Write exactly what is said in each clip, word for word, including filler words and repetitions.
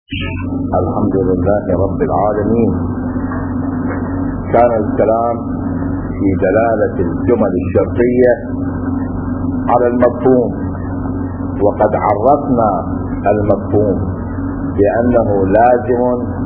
الحمد لله رب العالمين. كان الكلام في دلالة الجمل الشرطية على المفهوم، وقد عرفنا المفهوم بأنه لازم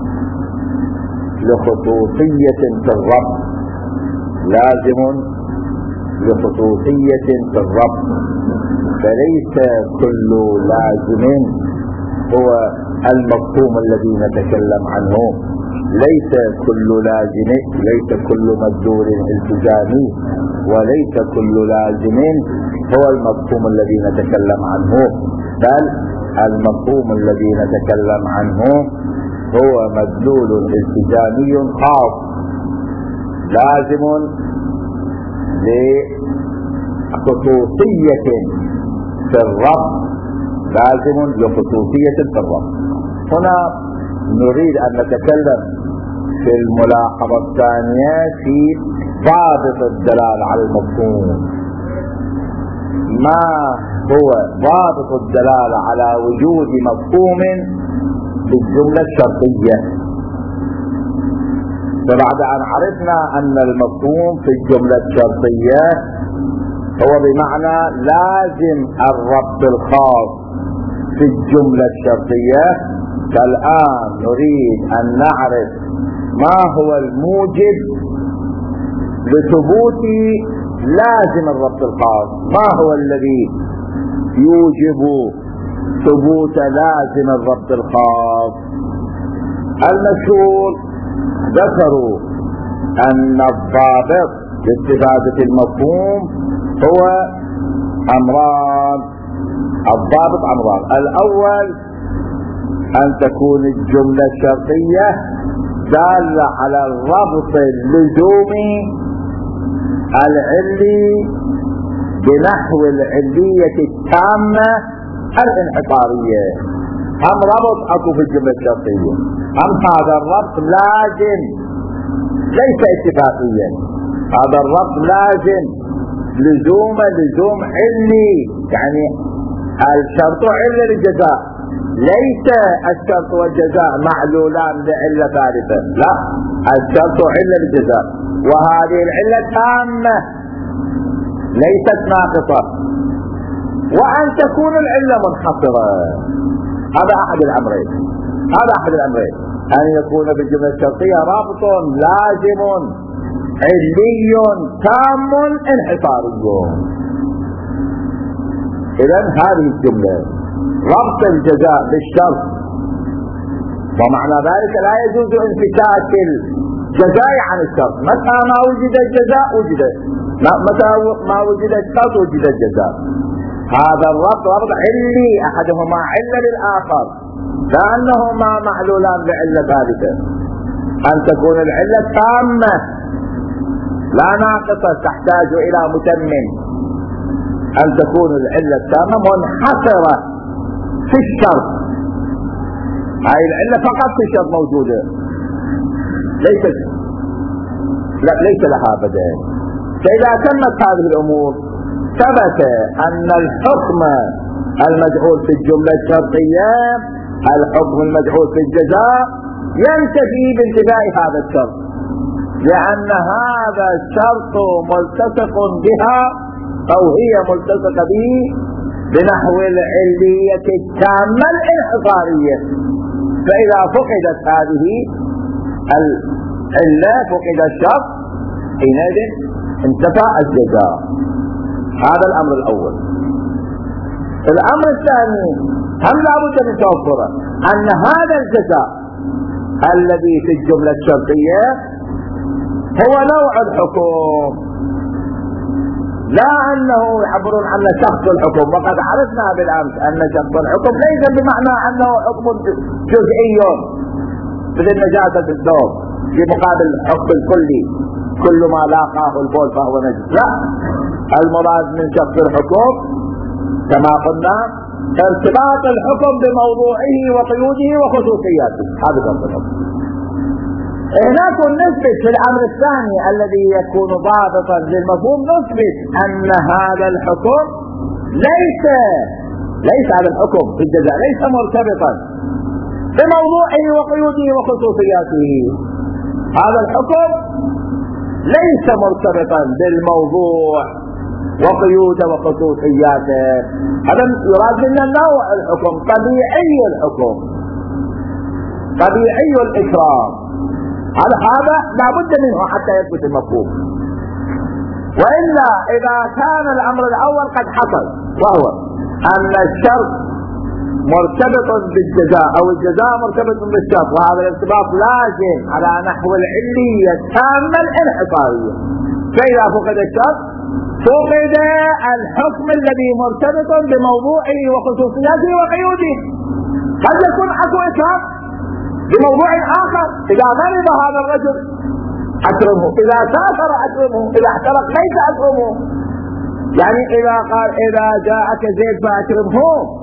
لخصوصية في الربط، لازم لخصوصية في الربط، فليس كل لازم هو المفهوم الذي نتكلم عنه، ليس كل لازم ليس كل مدلول التزامي، وليس كل لازم هو المفهوم الذي نتكلم عنه، بل المفهوم الذي نتكلم عنه هو مدلول التزامي خاص لازم لخصوصية في الربط، لازم لخصوصية في الربط. هنا نريد أن نتكلم في الملاحظة الثانية في ضابط الدلالة على المفهوم. ما هو ضابط الدلالة على وجود مفهوم في الجملة الشرطية؟ فبعد أن عرفنا أن المفهوم في الجملة الشرطية هو بمعنى لازم الربط الخاص في الجملة الشرطية، فالآن نريد أن نعرف ما هو الموجب لثبوت لازم الربط الخاص، ما هو الذي يوجب ثبوت لازم الربط الخاص. المشهور ذكروا أن الضابط لاستفادة المفهوم هو أمران. الضابط أمران: الأول أن تكون الجملة الشرطية دالة على الربط اللزومي العلي بنحو العلية التامة الانحصارية. هم ربط أكو في الجملة الشرطية، هم هذا الربط لازم ليس اتفاقيا، هذا الربط لازم لزوم لزوم علي، يعني الشرط علة للجزاء، ليس الشرط والجزاء معلولان لعلة ثالثة، لا، الشرط علة للجزاء، وهذه العلة تامة ليست ناقصة، وأن تكون العلة منحصرة. هذا أحد الأمرين، هذا أحد الأمرين أن يكون بالجملة الشرطية رابط لازم علي تام انحصاري. إذن هذه الجملة ربط الجزاء بالشرط، ومعنى ذلك لا يجوز انفكاك الجزاء عن الشرط، متى ما وجد الجزاء وجد، متى ما وجد الشرط وجد الجزاء. هذا الربط ربط علي، أحدهما علة للآخر، لأنهما معلولان بعلة ثالثة. أن تكون العلة تامة لا ناقصة تحتاج إلى متمم، أن تكون العلة التامة منحصرة في الشرط، هاي العلة فقط في الشرط موجودة، ليس لا ليس لها بدل. فإذا تمت هذه الأمور ثبت أن الحكم المجعول في الجملة الشرطية، الحكم المجعول في الجزاء، ينتفي بانتفاء هذا الشرط، لأن هذا الشرط ملتصق بها أو هي ملتصقة به بنحو العلية التامة الانحصارية. فإذا فقدت هذه العلة فقد الشرط، حينئذ انتفى الجزاء. هذا الأمر الأول. الأمر الثاني هم لابد من توفره أن هذا الجزاء الذي في الجملة الشرطية هو نوع الحكم، لا أنه يعبرون عن شخص الحكم، وقد عرفنا بالأمس أن شخص الحكم ليس بمعنى أنه حكم جزئي مثل نجاسة الثوب في مقابل الحكم الكلي، كل ما لاقاه البول فهو نجس، لا، المراد من شخص الحكم كما قلنا ارتباط الحكم بموضوعه وقيوده وخصوصياته. هذا شخص الحكم. هناك نثبت في الأمر الثاني الذي يكون ضابطا للمفهوم، نثبت أن هذا الحكم ليس ليس هذا الحكم في الجزاء ليس مرتبطا بموضوعه وقيوده وخصوصياته. هذا الحكم ليس مرتبطا بالموضوع وقيوده وخصوصياته، هذا يراد منا نوع الحكم، طبيعي الحكم، طبيعي الإكرام. هذا هذا لابد منه حتى يثبت المفهوم. وإلا إذا كان الأمر الأول قد حصل، وهو أن الشرط مرتبط بالجزاء أو الجزاء مرتبط بالشرط، وهذا الارتباط لازم على نحو العلية التامة الانحصارية، فإذا فقد الشرط فقد الحكم الذي مرتبط بموضوعه وخصوصياته وقيوده. قد يكون اكو إكرام بموضوع آخر، إذا مرض هذا الرجل أكرمه، إذا سافر أكرمه، إذا احترق ليس أكرمه. يعني إذا قال إذا جاءك زيد فأكرمه،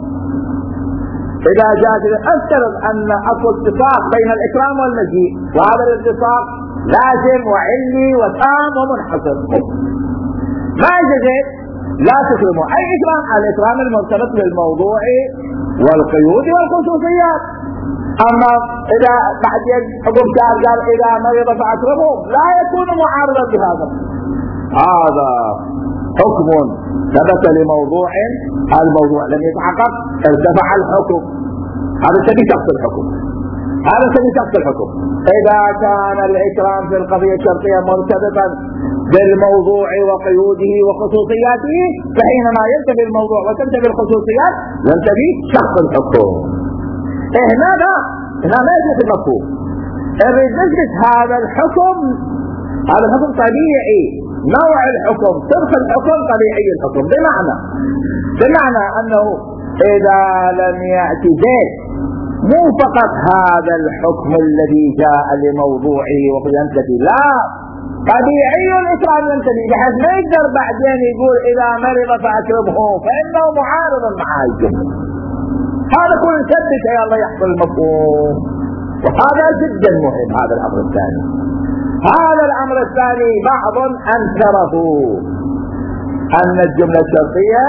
إذا جاءك أفترض أن أكو اتفاق بين الإكرام والمجيء، وهذا الاتفاق لازم وعلي وتام ومنحصر. ما يجوز لا تكرمه، أي إكرام؟ الإكرام المرتبط بالموضوع والقيود والخصوصيات. أما إذا بعدين حكم شهر قال إذا مرض فأكرمه، لا يكون معارضا بهذا. هذا حكم ثبت لموضوع، الموضوع لم يتحقق ارتفع الحكم، هذا سبيل شخص الحكم، هذا سبيل شخص الحكم. إذا كان الإكرام في القضية الشرطية مرتبطا بالموضوع وقيوده وخصوصياته، فحينما ينتهي الموضوع وتنتهي الخصوصيات ينتهي شخص الحكم. هنا لا، هنا ما يثبت المفهوم. نريد نثبت هذا الحكم، هذا الحكم طبيعي، نوع الحكم، صرف الحكم طبيعي الحكم، بمعنى بمعنى أنه إذا لم يأتي زيد مو فقط هذا الحكم الذي جاء لموضوعه وينتهي، لا، طبيعي الإكرام ينتهي، بحيث ما يقدر بعدين يقول إذا مرض فأكرمه، فإنه معارض مع الجملة. هذا كل نثبت يا الله يحصل المفهوم. وهذا جدا مهم. هذا الأمر الثاني، هذا الأمر الثاني بعض أنكره، أن الجملة الشرطية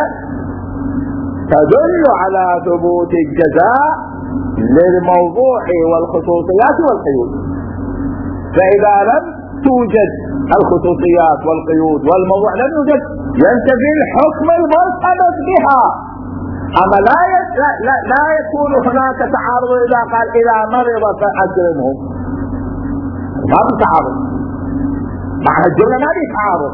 تدل على ثبوت الجزاء للموضوع والخصوصيات والقيود، فإذا لم توجد الخصوصيات والقيود والموضوع لم يوجد ينتفي الحكم المرتبط بها. أما لا, لا, لا يكون هناك تعارض إذا قال إذا مرض فأكرمه، ما في تعارض مع الجملة، ما في تعارض.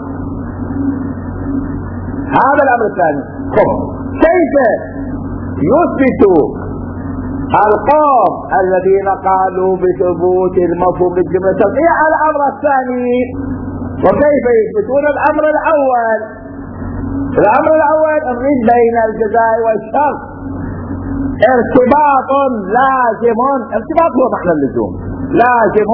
هذا الأمر الثاني. كيف يثبت القوم الذين قالوا بثبوت المفهوم بالجملة الشرطية على الأمر الثاني؟ وكيف يثبتون الأمر الأول؟ الأمر الأول نريد بين الجزاء والشرط ارتباط لازم، ارتباط هو معنى اللزوم، لازم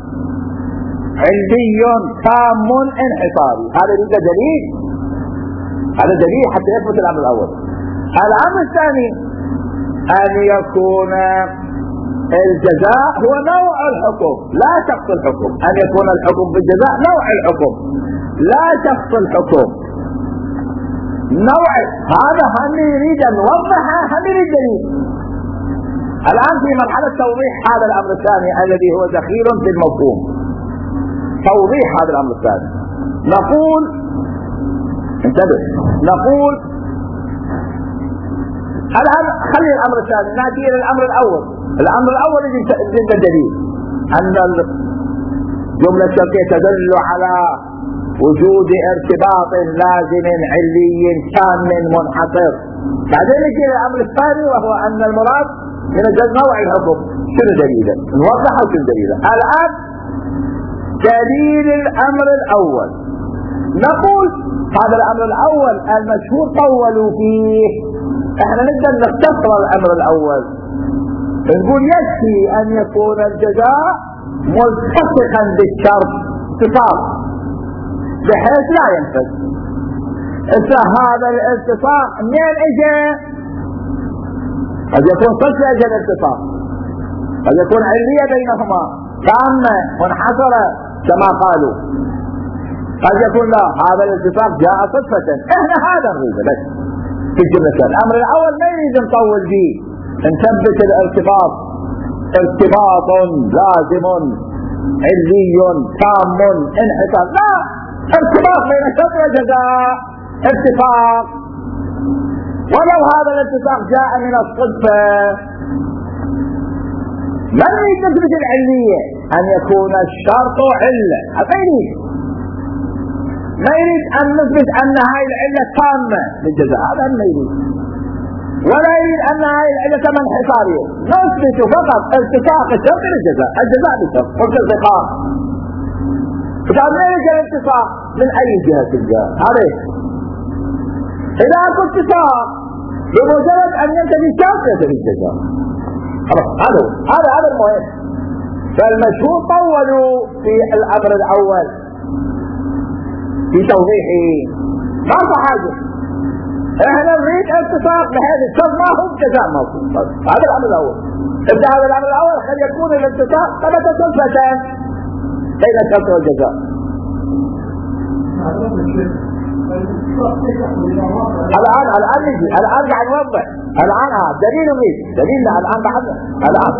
علمي تام انحصاري. هذا يريد دليل، هذا دليل حتى يثبت الأمر الأول. الأمر الثاني أن يكون الجزاء هو نوع الحكم لا شخص الحكم، أن يكون الحكم بالجزاء نوع الحكم لا شخص الحكم، نوع. هذا هم يريد أن نوضحها، هم يريد دليل. الآن في مرحلة توضيح هذا الأمر الثاني الذي هو دخيل في المفهوم، توضيح هذا الأمر الثاني. نقول انتبه، نقول الآن خلي الأمر الثاني، نأتي إلى الأمر الأول. الأمر الأول يجب الدليل أن الجملة الشرطية تدل على وجود ارتباط لازم علي تام منحصر. بعدين يجي الأمر الثاني وهو أن المراد من نوع الحكم. شنو دليله؟ نوضحه شنو دليله. الآن دليل الأمر الأول، نقول هذا الأمر الأول المشهور طولوا فيه، احنا نقدر نختصر الأمر الأول، نقول يكفي أن يكون الجزاء ملتصقا بالشرط اتفاق بحيث لا ينفذ. إذا هذا الاتفاق منين اجى؟ قد يكون صدق اجى الاتفاق، قد يكون علية بينهما تامة منحصرة كما قالوا، قد يكون لا، هذا الاتفاق جاء صدفة. احنا هذا نريده بس في الجملة. الأمر الأول ما يريد نطول فيه، نثبت الارتباط ارتباط لازم علي تام انحصار، لا، ارتباط بين الشرط والجزاء، اتفاق، ولو هذا الاتفاق جاء من الصدفة. من يريد نثبت العلية أن يكون الشرط علة، هذا يريد. ما يريد أن نثبت أن هاي العلة تامة للجزاء، هذا ما يريد. ولا يريد أن هاي العلة منحصارية، نثبت فقط التفاق الشرط للجزاء، الجزاء بالشرط والاتفاق. فقال ما يريد الاتفاق من أي جهة الجهة هذا. إذا أكو اتفاق بمجرد أن ينتهي الشرط ينتهي الجزاء. هذا هذا هذا المهم. فالمشهور طولوا في الأمر الأول في توضيحه، ما في حاجة. احنا نريد اتفاق بهذا الشرط ما هو جزاء موجود. هذا الأمر الأول. إذا هذا الأمر الأول قد يكون الاتفاق ثبت صدفة بين الشرط والجزاء. الآن الآن نجي الآن قاعد نوضح الآن ها دليل نريد دليل الآن بعد الآن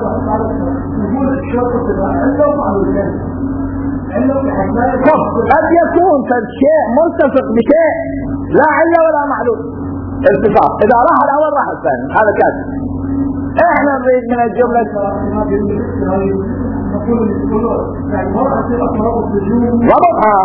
قد يكون شيء متفق بشيء لا علة ولا معلوم اتفاق. إذا راح الأول راح الثاني، هذا كذا. احنا نريد من الجملة ربطها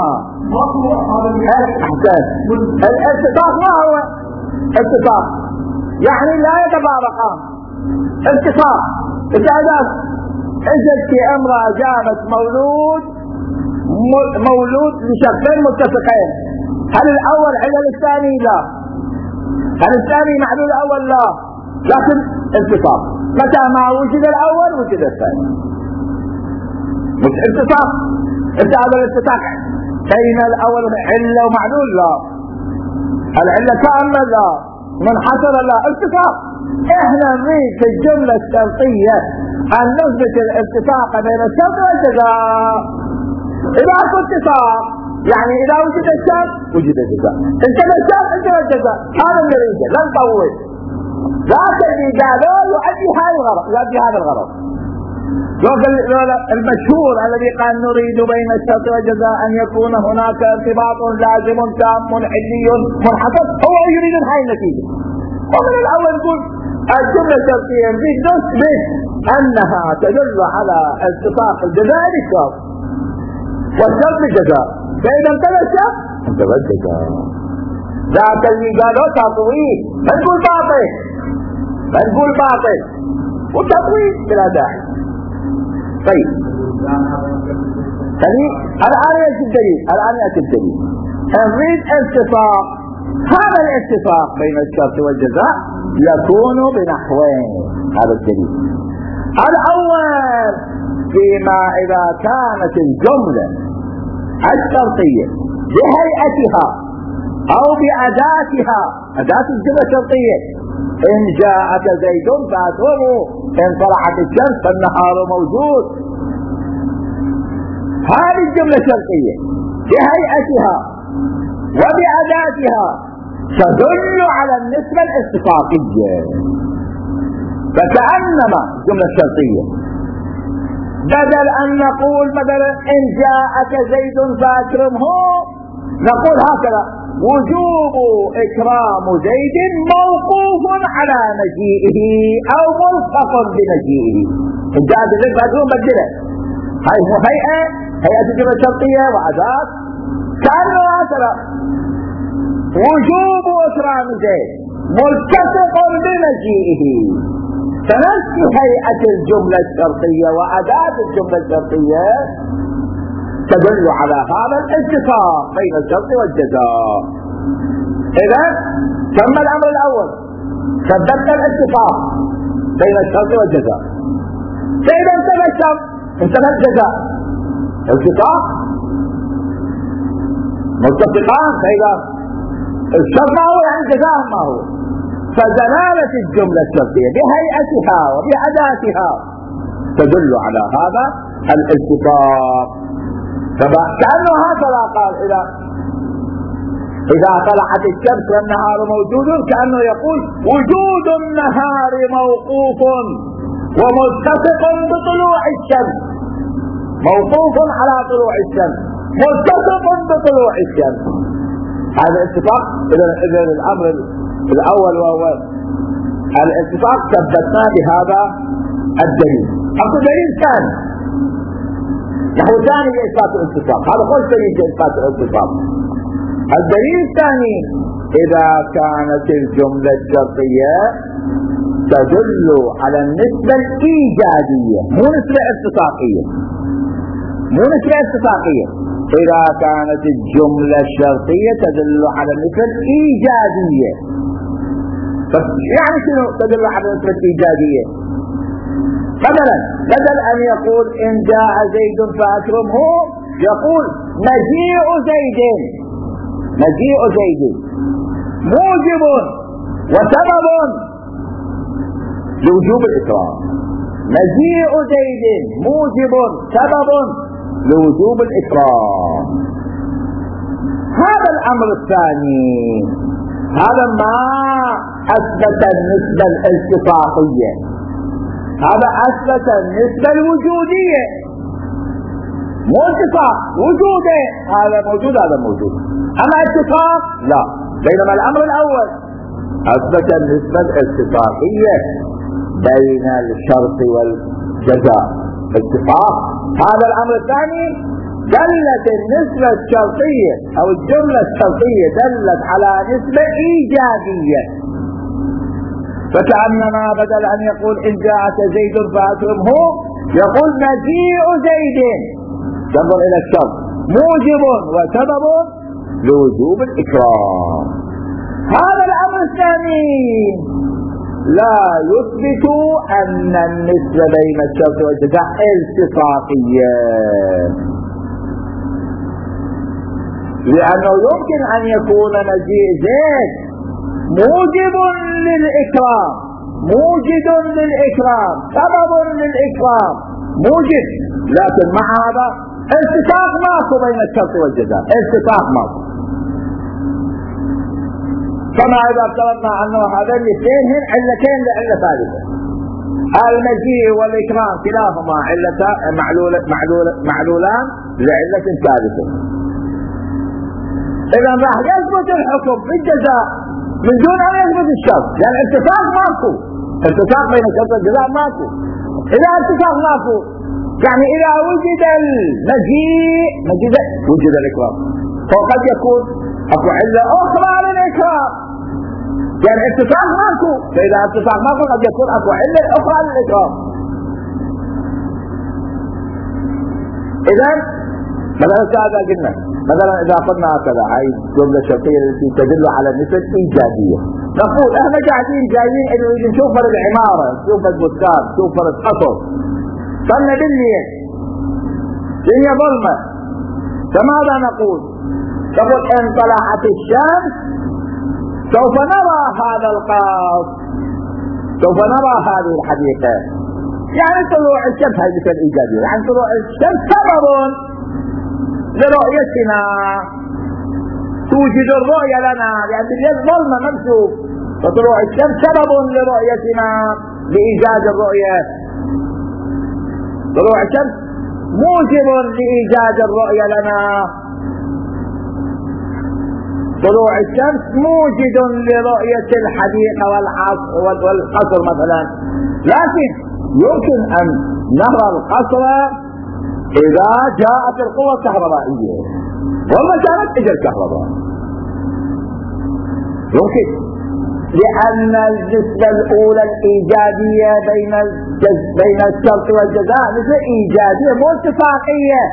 احسن. الاتفاق ما هو اتفاق؟ يعني لا يتفارقان. اتفاق إذا اجت في امرأة جابت مولود مولود لشخصين متفقين، هل الاول علل الثاني؟ لا. هل الثاني معلول الاول؟ لا. لكن اتفاق، متى ما وجد الاول وجد الثاني. مش اتفاق. انت هذا الاتفاق بين الاول علة ومعلول؟ لا. العلة تامة؟ لا. منحصرة؟ لا. اتفاق. احنا نريد في الجملة الشرطية ان نثبت الاتفاق بين الشرط والجزاء. اذا اكو اتفاق يعني اذا وجد الشرط وجد الجزاء، انتهى الشرط انتهى الجزاء. هذا اللي نريده، لا نطول. لكن اذا لا يؤدي هذا الغرض، يؤدي هذا الغرض. المشهور الذي قال نريد بين الشرط والجزاء ان يكون هناك ارتباط لازم تام علي منحصر، هو يريد هاي النتيجة. ومن الاول نقول الجملة الشرطية نريد نثبت انها تدل على اتفاق الجزاء للشرط والشرط للجزاء، فاذا انتهى الشرط انتهى الجزاء. ذاك اللي قالوا تطويل ما نقول باطل، ما نقول باطل وتطويل بلا داعي. طيب الآن يأتي الدليل، الآن يأتي الدليل. نريد اتفاق، هذا الاتفاق بين الشرط والجزاء يكون بنحوين. هذا الدليل الأول فيما إذا كانت الجملة الشرطية بهيئتها أو بأداتها، أداة الجملة الشرطية، إن جاءك زيد فأتوه، إن طلعت الشمس فالنهار موجود. هذه الجملة الشرطية بهيئتها وبأداتها تدل على النسبة الاتفاقية. فكأنما الجملة الشرطية بدل أن نقول مثلا إن جاءك زيد فأكرمه، نقول هكذا: وجوب إكرام زيد موقوف على مجيئه أو ملحق بمجيئه. إن جاء زيد فأكرمه بدله. هاي هو هيئة هيئة الجملة الشرطية وأداة. كأنه هكذا: وجوب إكرام زيد ملتصق بمجيئه. فنفس هيئة الجملة الشرطية وأداة الجملة الشرطية تدل على هذا الاتفاق بين الشرط والجزاء. إذا تم الأمر الأول، ثبتنا الاتفاق بين الشرط والجزاء. فإذا انتهى الشرط انتهى الجزاء. اتفاق متفقان، فإذا الشرط ما هو يعني الجزاء ما هو. فدلالة الجملة الشرطية بهيئتها وبأداتها تدل على هذا الاتفاق. كأنه هكذا قال: إذا إذا طلعت الشمس والنهار موجود، كأنه يقول: وجود النهار موقوف ومتفق بطلوع الشمس، موقوف على طلوع الشمس، متفق بطلوع الشمس. هذا اتفاق. إذا الأمر الأول وهو الاتفاق ثبتنا بهذا الدليل. أقول دليل ثاني، نحو ثاني لإثبات الاتفاق، هذا هو دليل لإثبات الاتفاق. الدليل الثاني: إذا كانت الجملة الشرطية تدل على النسبة الإيجابية، مو نسبة اتفاقية، مو نسبة اتفاقية. إذا كانت الجملة الشرطية تدل على النسبة الإيجابية. يعني شنو تدل على النسبة الإيجابية؟ مثلا بدل أن يقول إن جاء زيد فأكرمه، يقول مجيء زيد، مجيء زيد موجب وسبب لوجوب الإكرام. مجيء زيد موجب سبب لوجوب الإكرام. هذا الأمر الثاني، هذا ما أثبت النسبة الالتفاقية، هذا أثبت النسبة الوجودية. مو اتفاق، وجوده، هذا موجود هذا موجود. أما اتفاق لا. بينما الأمر الأول أثبت النسبة الاتفاقية بين الشرط والجزاء، اتفاق. هذا الأمر الثاني دلت النسبة الشرطية أو الجملة الشرطية دلت على نسبة إيجابية. فكأنما بدل أن يقول إن جاءك زيد فأكرمه، يقول مجيء زيد، تنظر إلى الشرط، موجب وسبب لوجوب الإكرام. هذا الأمر الثاني لا يثبت أن النسبة بين الشرط والجزاء التفاقية، لأنه يمكن أن يكون مجيء زيد موجب للإكرام، موجد للإكرام، سبب للإكرام، موجب، لكن مع هذا التفاق ماكو بين الشرط والجزاء، التفاق ماكو. كما إذا افترضنا أنه هذين الاثنين هن علتين لعلة ثالثة، المجيء والإكرام كلاهما علتان معلولان لعلة ثالثة. إذا راح يثبت الحكم في الجزاء من دون أن يثبت الشرط، لأن اتفاق ماكو، اتفاق بين الشرط والجزاء ماكو. إذا اتفاق ماكو يعني إذا وجد المجيء مجيء وجد الإكرام، فقد يكون أكو علة أخرى للإكرام، يعني اتفاق ماكو. فإذا اتفاق ماكو قد يكون أكو علة أخرى للإكرام. إذا مثلا هذا قلنا، مثلا إذا قلنا هكذا هاي الجملة الشرطية التي تدل على نسبة إيجابية، نقول احنا قاعدين جايين إنه نشوف فرد عمارة، نشوف فرد بستان، نشوف فرد قصر، صرنا بالليل الدنيا ظلمة، فماذا نقول؟ نقول إن طلعت الشمس سوف نرى هذا القصر، سوف نرى هذه الحديقة. يعني طلوع الشمس هذه نسبة إيجابية، يعني طلوع الشمس سبب لرؤيتنا، توجد الرؤية لنا، لأن الليل ظلمة ممسوك، فطلوع الشمس سبب لرؤيتنا لإيجاد الرؤية. طلوع الشمس موجب لإيجاد الرؤية لنا، طلوع الشمس موجد لرؤية الحديقة والقصر مثلا. لكن يمكن أن نرى القصر إذا جاءت القوة الكهربائية، وما كانت إجا الكهرباء يمكن، لأن النسبة الأولى الإيجابية بين بين الشرط والجزاء نسبة إيجابية مو اتفاقية،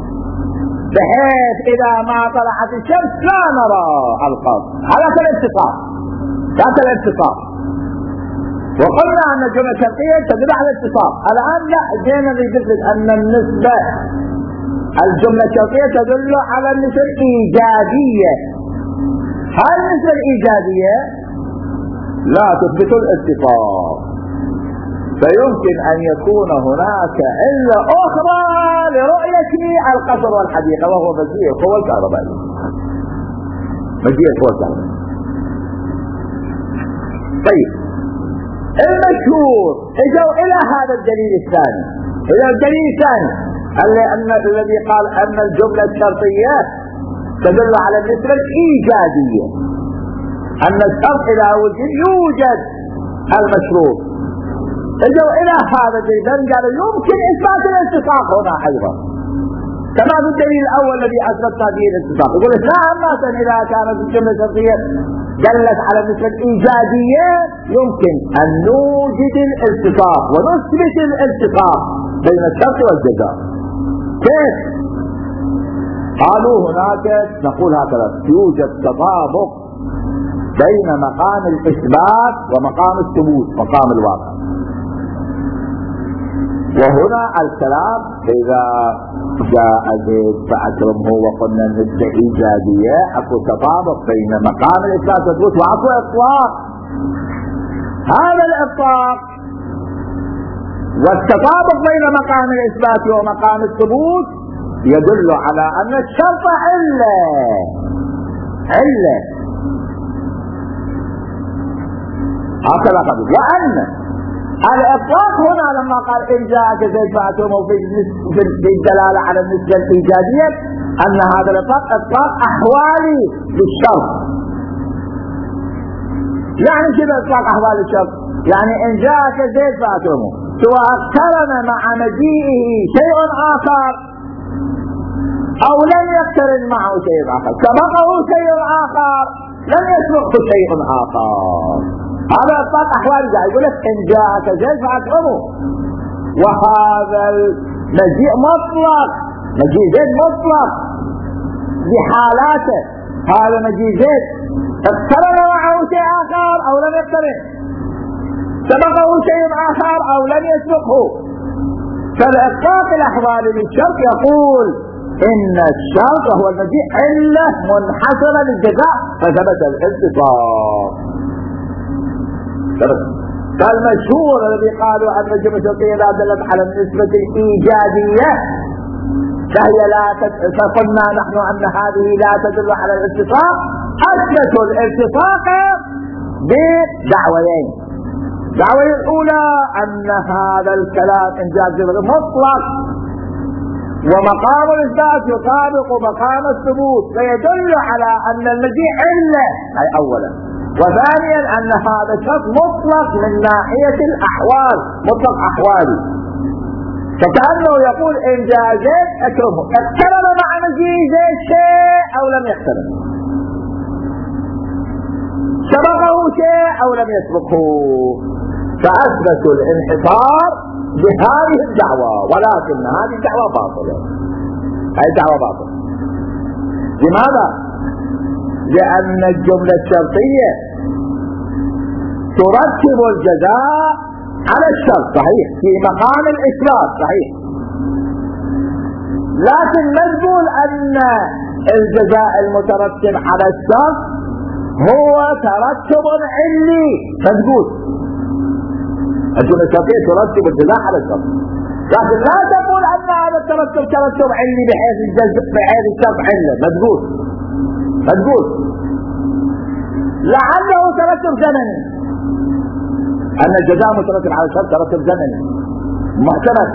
بحيث إذا ما طلعت الشمس لا نرى القصر. هذا الاتفاق، هذا الاتفاق. وقلنا أن الجملة الشرطية تدل على الاتفاق. الآن لا، جينا نجد أن النسبة الجملة الشرطية تدل على النسبة الإيجابية. هذه النسبة الإيجابية لا تثبت الاتفاق، فيمكن أن يكون هناك علة أخرى لرؤية القصر والحديقة، وهو مجيء القوى الكهربائية، مجيء القوى الكهربائية. طيب المشهور اجوا الى هذا الدليل الثاني. الى الدليل الثاني أن الذي قال ان الجملة الشرطية تدل على النسبة الإيجابية، ان الشرط اذا وجد يوجد المشروط. اجوا الى هذا الدليل قالوا يمكن اثبات الالتصاق هنا ايضا كما في الدليل الاول الذي اثبتنا به الالتصاق. يقول لك لا، مثلا اذا كانت الجمله الشرطيه دلت على النسبه الايجابيه يمكن ان نوجد الالتصاق ونثبت الالتصاق بين الشرط والجزاء. كيف؟ قالوا هناك نقول هكذا: يوجد تطابق بين مقام الاثبات ومقام الثبوت، مقام الواقع. وهنا الكلام إذا جاء زيد فأكرمه وقلنا النسبة إيجابية، أكو تطابق بين مقام الإثبات والثبوت وأكو إطلاق. هذا الإطلاق والتطابق بين مقام الإثبات ومقام الثبوت يدل على أن الشرط علة علة هكذا قبل. وأن الإطلاق هنا لما قال إن جاءك زيد فأكرمه في الدلالة على النسبة الإيجابية، أن هذا الإطلاق إطلاق أحوالي للشرط. يعني كذا إطلاق أحوالي للشرط، يعني إن جاءك زيد فأكرمه سواء اقترن مع مجيئه شيء آخر أو لم يقترن معه شيء آخر، سبقه شيء آخر لم يسبقه شيء آخر، هذا إطلاق أحوالي. يقول لك إن جاءك زيد فأكرمه، وهذا المجيء مطلق، مجيء زيد مطلق بحالاته. هذا مجيء زيد اقترن معه شيء آخر أو لم يقترن، سبقه شيء آخر أو لم يسبقه. فالإطلاق الأحوالي للشرط يقول إن الشرط هو المجيء علة منحصرة للجزاء فثبت الالتصاق. فالمشهور الذي قالوا أن الجملة الشرطية لا دلت على النسبة الإيجابية فهي لا تد... فقلنا نحن أن هذه لا تدل على الالتصاق، أثبتوا الالتصاق بدعويين. الدعوة الأولى أن هذا الكلام إن جاء مطلق ومقام الإثبات يطابق مقام الثبوت فيدل على أن المجيء علة، أي أولا. وثانيا أن هذا الشرط مطلق من ناحية الأحوال، مطلق أحوالي، فكأنه يقول إن جاء زيد أكرمه، اقترن مع مجيء زيد شيء أو لم يقترن، سبقه شيء أو لم يسبقه، فأثبتوا الانحصار بهذه الدعوة. ولكن هذه الدعوة باطلة، هذه دعوة باطلة. لماذا؟ لأن الجملة الشرطية ترتب الجزاء على الشرط، صحيح، في مقام الإثبات، صحيح، لكن نقول أن الجزاء المترتب على الشرط هو ترتب علي مجهول. الجملة الشرطية ترتب الجزاء على الشرط، لكن لا تقول أن هذا الترتب ترتب علي بحيث الجزاء بحيث الشرط علة مجهول مجهول، لعله ترتب زمني، أن الجزاء مترتب على الشرط ترتب زمني محتمل،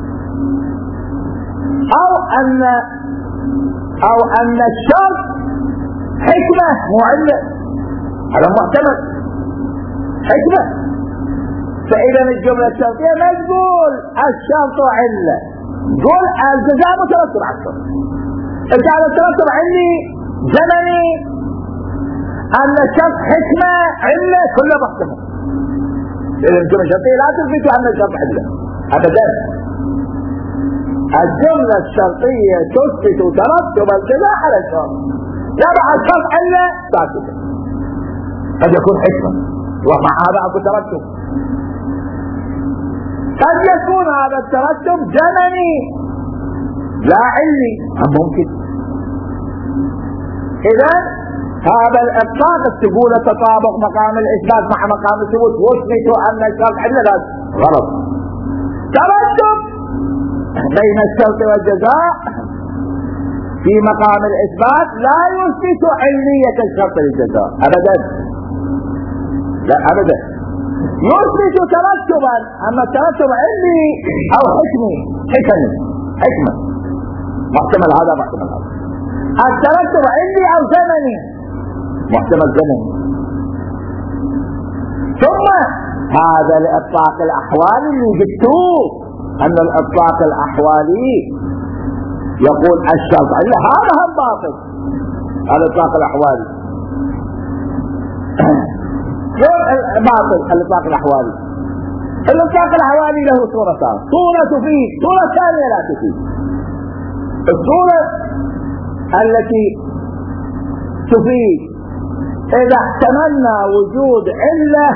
أو أن أو أن الشرط حكمة مو علة، هذا محتمل حكمة. فإذا الجملة الشرطية نقول الشرط علة، قول الجزاء مترتب على الشرط، إذا هذا الترتب علي زمني، أن الشرط حكمة علة، كله محتمل. إذا الجملة الشرطية لا تثبت أن الشرط علة أبدا. الجملة الشرطية تثبت ترتب الجزاء على الشرط، يضع الشرط علة ساكتة، قد يكون حكمة ومع هذا أكو ترتب، قد يكون هذا الترتب زمني لا علي، ممكن. إذا هذا الإطلاق تقول تطابق مقام الإثبات مع مقام الثبوت يثبت أن الشرط علة، غلط. ترتب بين الشرط والجزاء في مقام الإثبات لا يثبت علية الشرط للجزاء أبدا، لا أبدا. يثبت ترتبا، اما الترتب علمي او حكمي، حكمي حكمة محتمل هذا محتمل هذا. الترتب علمي او زمني، محتمل زمني. ثم هذا الاطلاق الاحوالي اللي جبتوه، ان الاطلاق الاحوالي يقول الشرط علة، هذا هم باطل. الاطلاق الاحوالي باطل. الاطلاق الاحوالي الاطلاق الاحوالي له صورتان، صورة تفيد، صورة ثانية لا تفيد. الصورة التي تفيد اذا احتملنا وجود علة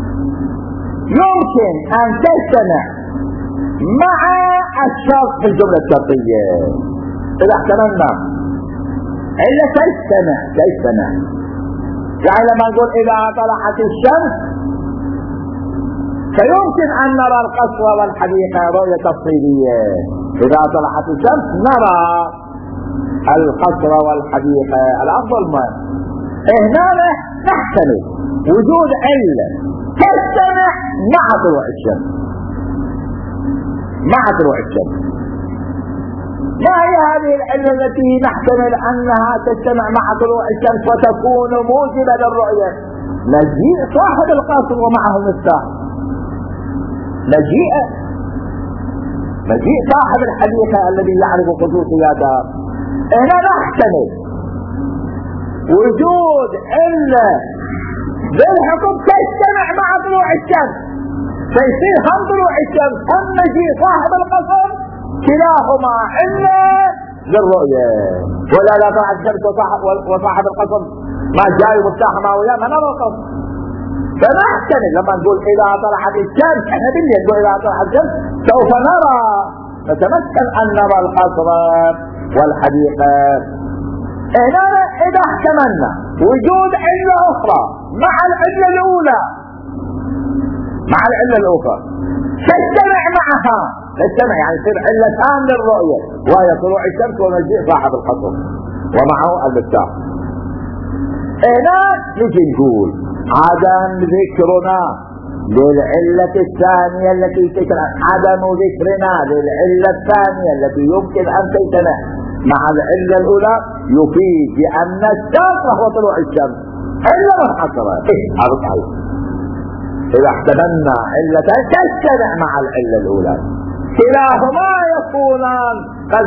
يمكن ان تجتمع مع الشرط في الجملة الشرطية. اذا احتملنا علة تجتمع تجتمع يعني لما نقول اذا طلعت الشمس فيمكن ان نرى القصر والحديقة رؤية تفصيلية. اذا طلعت الشمس نرى القصر والحديقة. الافضل ما هنا نحتمل وجود علة تجتمع مع طلوع الشمس، مع طلوع الشمس. ما هي هذه العلة التي نحتمل انها تجتمع مع طلوع الشمس وتكون موجبة للرؤية؟ مجيء صاحب القصر ومعه المفتاح، مجيء مجيء صاحب الحديقة الذي يعرف خصوصياتها. هنا نحتمل وجود علة بالحكم تجتمع مع طلوع الشمس، فيصير هم طلوع الشمس هم مجيء صاحب القصر كلاهما علة للرؤية. ولا لا طلعت الشمس وصاحب القصر ما جاي مفتاح ما وياه ما نرى القصر. فنحتمل لما نقول اذا طلعت الشمس، احنا بالليل نقول اذا طلعت الشمس سوف نرى، نتمكن ان نرى القصر والحديقة. هنا اذا احتملنا وجود علة اخرى مع العلة الاولى، مع العلة الاخرى تجتمع معها، تجتمع يعني تصير علتان للرؤية، وهي طلوع الشمس ومجيء صاحب القصر ومعه المفتاح. هنا نجي نقول عدم ذكرنا للعلة الثانية التي تجتمع، عدم ذكرنا للعلة الثانية التي يمكن ان تجتمع مع العلة الاولى يفيد بان الشمس وهو طلوع الشمس علة منحصرة. ايه هذا صحيح. اذا احتملنا علتان تجتمع مع العلة الاولى كلاهما يكونان قد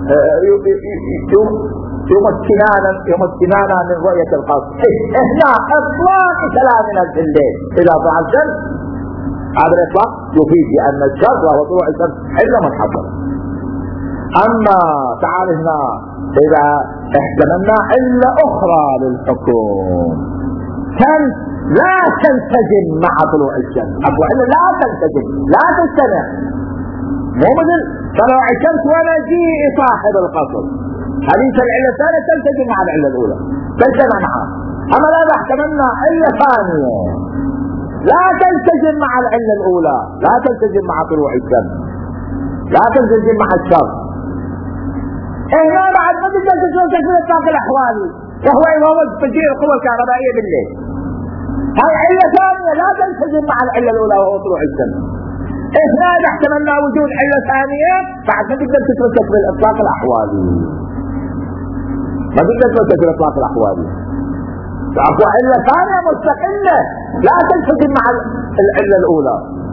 يمكنانا يمكنانا من رؤية القصر. هنا اطلاق كلامنا في الليل اذا طلع الشمس، هذا الاطلاق يفيد بان الشمس وهو طلوع الشمس علة منحصرة. اما تعال هنا اذا احتملنا علة اخرى للحكم كان لا تنسجم مع طلوع الشمس، اقوى علة لا تنسجم لا تجتمع، مو مثل طلوع الشمس ومجيء صاحب القصر. هذه العلة الثانية تنسجم مع العلة الاولى تجتمع معها. اما لا احتملنا علة ثانية لا تنسجم مع العلة الاولى، لا تنسجم مع طلوع الشمس، لا تنسجم مع الشمس. هنا بعد ما تقدر تتوسع في الاطلاق الاحوالي وهو وهو تجيء القوى الكهربائية بالليل. هاي علة ثانية لا تنسجم مع العلة الاولى وهو طلوع الشمس. هنا اذا احتملنا وجود علة ثانية بعد ما تقدر تتوسع في الاطلاق الاحوالي، ما تقدر تتوسع في الاطلاق الاحوالي. اكو علة ثانية مستقلة لا تنسجم مع العلة الاولى.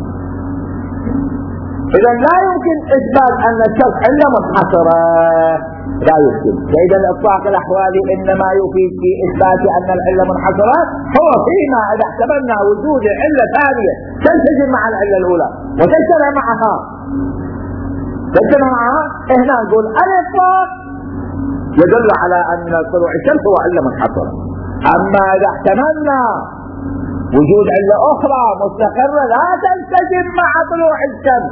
اذا لا يمكن اثبات ان الشرط علة منحصرة، لا يمكن. فاذا الاطلاق الاحوالي انما يفيد في اثبات ان العلة منحصرة هو فيما اذا احتملنا وجود علة ثانية تنسجم مع العلة الاولى وتجتمع معها تجتمع معها هنا نقول الاطلاق يدل على ان طلوع الشمس هو علة منحصرة. اما اذا احتملنا وجود علة اخرى مستقرة لا تنسجم مع طلوع الشمس،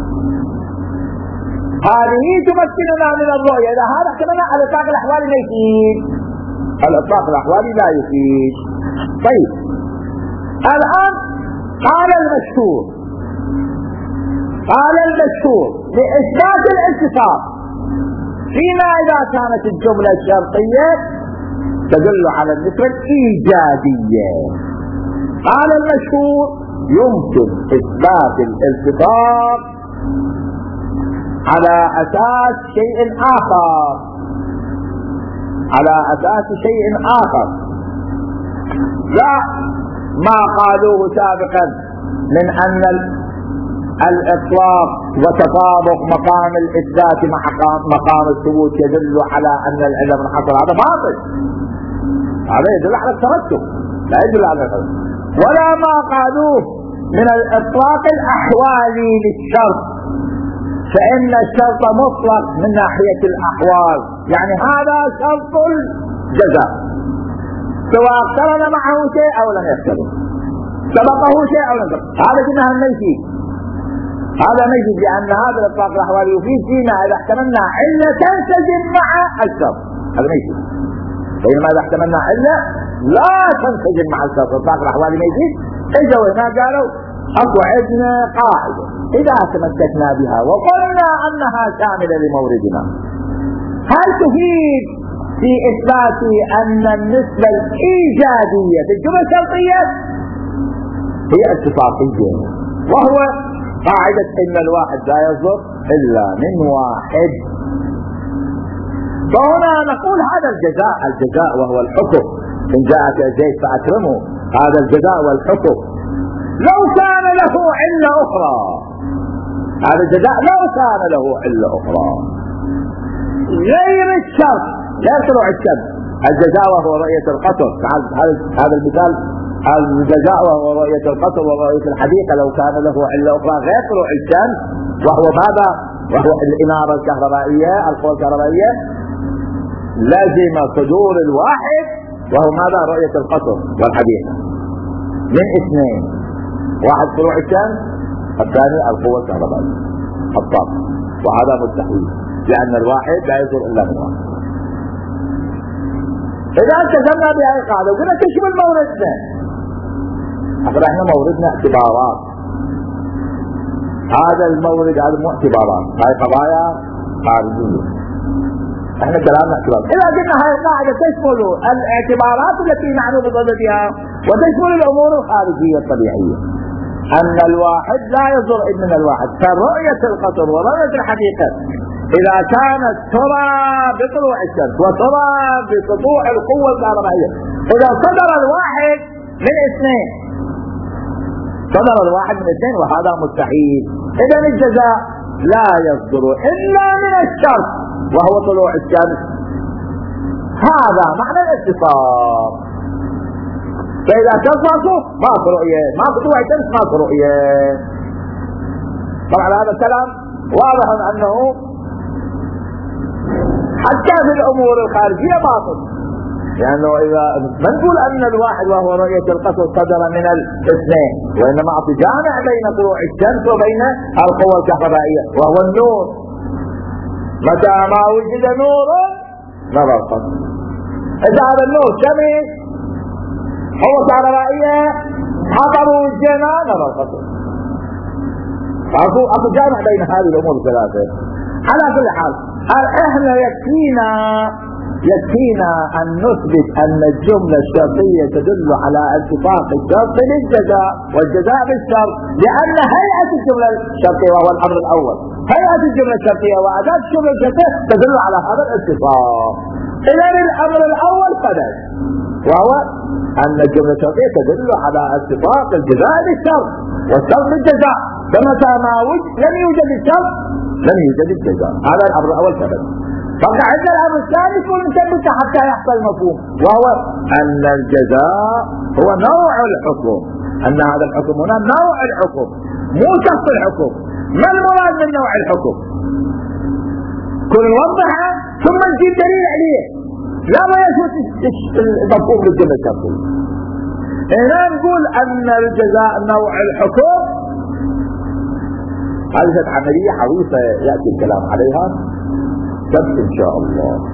هذه تمكننا من الرؤية. اذا هذا احتملنا الاطلاق الاحوالي لا يفيد، الاطلاق الاحوالي لا يفيد. طيب الان قال المشهور قال المشهور لاثبات الاتصال فيما اذا كانت الجملة الشرطية تدل على النسبة الايجابية. قال المشهور يمكن إثبات الالتفاق على أساس شيء آخر، على أساس شيء آخر لا ما قالوه سابقا من أن الإطلاق وتطابق مقام الإثبات مع مقام الثبوت يدل على أن العلة منحصرة. هذا باطل، هذا يدل على الترتب لا يدل على الترتب. ولا ما قالوه من الإطلاق الأحوالي للشرط، فإن الشرط مطلق من ناحية الأحوال، يعني هذا شرط الجزاء سواء اقترن معه شيء أو لم يقترن، سبقه شيء أو لم يقترن، هذا كنا هم يفيد، هذا ما يفيد، لأن هذا الإطلاق الأحوالي يفيد فيما إذا احتملنا علة تنسجم مع الشرط، هذا ما يفيد. بينما إذا احتملنا علة لا تنسجم مع الشرط، الإطلاق الأحوالي ما يفيد. إذا وما قالوا أكو عندنا قاعدة إذا تمسكنا بها وقلنا أنها شاملة لموردنا، هل تفيد في إثبات أن النسبة الإيجابية في الجملة الشرطية هي اتفاقية، وهو قاعدة إن الواحد لا يصدر إلا من واحد. فهنا نقول هذا الجزاء، الجزاء وهو الحكم، إن جاءك زيد فأكرمه، هذا الجزاء والحكم لو كان له علة أخرى، هذا الجزاء لو كان له علة أخرى غير الشرط، لا طلوع الشمس، الجزاء وهو رؤية القطر، هذا المثال، الجزاء وهو رؤية القطر ورؤية الحديقة، لو كان له علة أخرى غير طلوع الشمس وهو ماذا؟ وهو الإنارة الكهربائية، القوة الكهربائية، لازم صدور الواحد وهو ماذا؟ رؤية القطر والحديقة من اثنين، واحد طلوع الشمس، الثاني القوة الكهربائية الطاقة، وهذا مستحيل لأن الواحد لا يصدر إلا من واحد. إذا التزمنا بهذه القاعدة وقلنا تشمل موردنا، أخذ احنا موردنا اعتبارات، هذا المورد هذا مو اعتبارات، هاي قضايا خارجية، احنا كلامنا اعتبارات. إذا قلنا هاي القاعدة تشمل الاعتبارات التي نحن بصددها وتشمل الأمور الخارجية الطبيعية، أن الواحد لا يصدر من الواحد، فرؤية القطر ورؤية الحديقة إذا كانت ترى بطلوع الشمس وترى بسطوع القوة الكهربائية، إذا صدر الواحد من اثنين، صدر الواحد من اثنين وهذا مستحيل، إذا الجزاء لا يصدر إلا من الشرط وهو طلوع الشمس، هذا معنى الاتفاق. فإذا تصفوا ما في رؤية، ما في طلوع الشمس ما في رؤية. طبعا هذا الكلام واضح أنه حتى في الأمور الخارجية باطل، لأنه إذا ما نقول أن الواحد وهو رؤية القصر صدر من الاثنين، وإنما في جامع بين طلوع الشمس وبين القوى الكهربائية وهو النور، متى ما وجد نور نظر القصر، إذا هذا النور شمس قوة كهربائية حضر وجهنا نظر القصر. أكو جامع بين هذه الأمور الثلاثة. على كل حال احنا يكفينا يكفينا ان نثبت ان الجملة الشرطية تدل على اتفاق الشرط للجزاء والجزاء بالشرط، لان هيئة الجملة الشرطية وهو الامر الاول، هيئة الجملة الشرطية واداة الجملة الشرطية تدل على هذا الاتفاق. اذا الامر الاول قدر وهو ان الجملة الشرطية تدل على اتفاق الجزاء بالشرط والشرط بالجزاء، فمتى ما وجد لم يوجد الشرط لم يوجد الجزاء، هذا الامر الاول كذا. فقع عندنا الامر الثاني يكون مثبت حتى يحصل مفهوم، وهو ان الجزاء هو نوع الحكم، ان هذا الحكم هنا نوع الحكم مو شخص الحكم. ما المراد من نوع الحكم؟ كل نوضحها ثم نجيب دليل عليه، لا ما يثبت المفهوم بالجمله الشرطيه. هنا نقول ان الجزاء نوع الحكم، هذه عملية حريصة يأتي الكلام عليها سبت إن شاء الله.